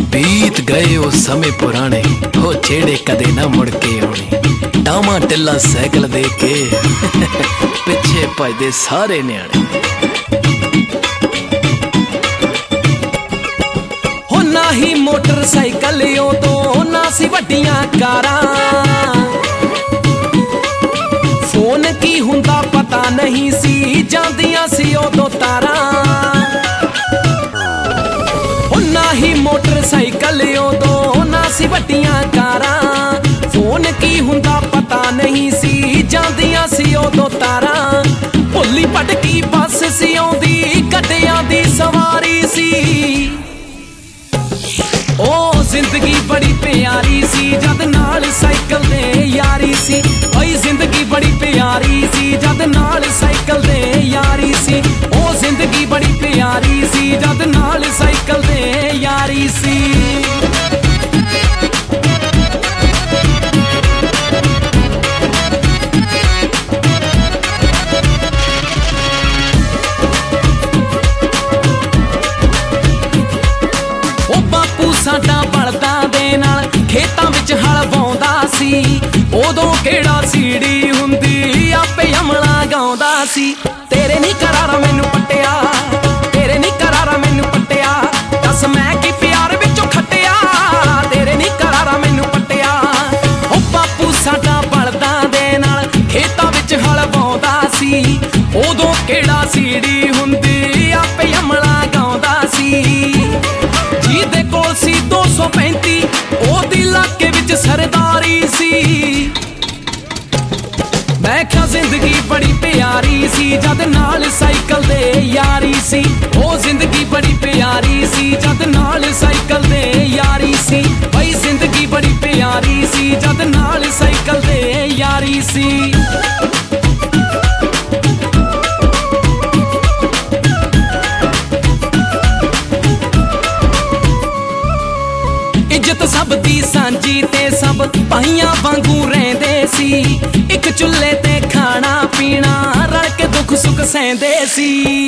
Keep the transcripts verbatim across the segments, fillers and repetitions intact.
बीत गए वो समय पुराने, वो जेड़े कदे ना मुड़ के आने। टामा टिल्ला साइकिल दे के पिछे भजदे सारे न्याणे। हो ना ही मोटरसाइकिल उदों, ना सी वड्डियां कारां। फोन की हुंदा पता नहीं सी, जांदियां सी उदों तारां। ही मोटरसाइकिल उदों, ना सी वड्डियां कारां। फोन की हुंदा पता नहीं सी, जांदियां सी उदों तारां। भुल्ली भटकी बस सी आउंदी, गड्डियां दी सवारी सी। ओ जिंदगी बड़ी प्यारी सी, जद नाल साइकिल दे यारी सी। ओए जिंदगी बड़ी प्यारी सी, जद नाल साइकिल दे यारी सी। ओ जिंदगी बड़ी प्यारी सी, जद नाल साइकिल दे यारी सी। ओ बापू साडा बलदां दे नाल खेतां विच हल वाउंदा सी। उदों किहड़ा सीड़ी हुंदी, आपे अमला गाउंदा सी। तेरे नी करारा मैनू पट्टिया, तेरे नी करारा मैनू पट्टिया, दस मैं की प्यार विचों खट्टिया। तेरे नी करारा मैनू पट्टिया। ओ बापू साडा बलदां दे नाल खेतां विच हल वाउंदा सी। उदों किहड़ा सीड़ी हुंदी, आपे अमला गाउंदा सी। जीदे कोल सी दो सौ पैंती, ओदी इलाके विच सरदारी सी। मैं क्या जिंदगी बड़ी प्यारी सी, जद नाल साइकिल दे यारी सी। ओ जिंदगी बड़ी प्यारी सी, जद नाल साइकिल दे यारी सी। भाई जिंदगी बड़ी प्यारी सी, जद नाल साइकिल दे यारी सी। इज्जत सब दी सांझी ते सब भाइयां वांगू रहिंदे सी। एक चुल्हे ते खाना पीना, रल के दुख सुख सहिंदे सी।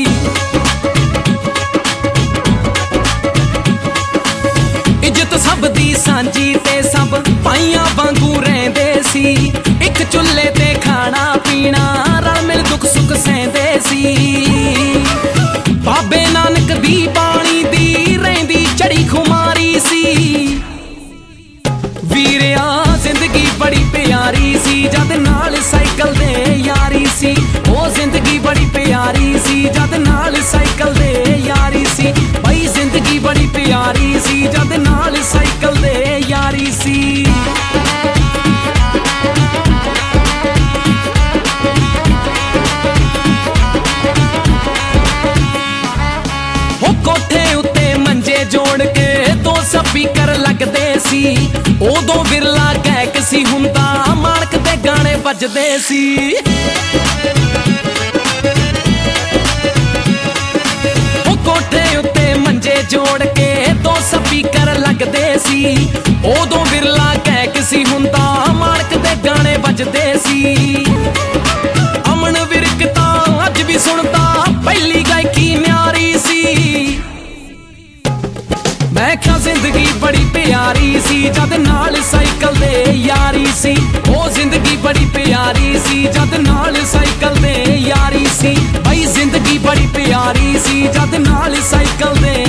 इज्जत सब दी सांझी ते सब भाइयां वांगू रहिंदे सी। एक चुल्हे ते खाना पीना, रल मिल दुख सुख सहिंदे सी। बाबे नानक दी बाणी दी रहिंदी चढ़ी खुमारी सी। वीरिया जिंदगी बड़ी प्यारी सी, जद नाल साइकिल दे यारी सी। ओ जिंदगी बड़ी प्यारी सी, जद नाल साइकिल दे यारी सी। भाई जिंदगी बड़ी प्यारी सी, जद नाल साइकिल दे यारी सी। हो कोठे उत्ते मंजे जोड़ के दो स्पीकर लगदे सी। उदों बिरला गैक सी हुंदा, माणक दे गाने बजदे सी। ओ कोठे उत्ते मंजे जोड़ के दो स्पीकर लगदे सी। उदों बिरला गैक सी हुंदा, माणक दे गाने बजदे सी। अमन विरक तां अज भी सुणदा, पहली गायकी न्यारी सी। मैं क्या जिंदगी बड़ी प्यारी सी, जद नाल साइकिल दे यारी सी। ओ जिंदगी बड़ी प्यारी सी, जद नाल साइकिल दे यारी सी। भाई जिंदगी बड़ी प्यारी सी, जद नाल साइकिल दे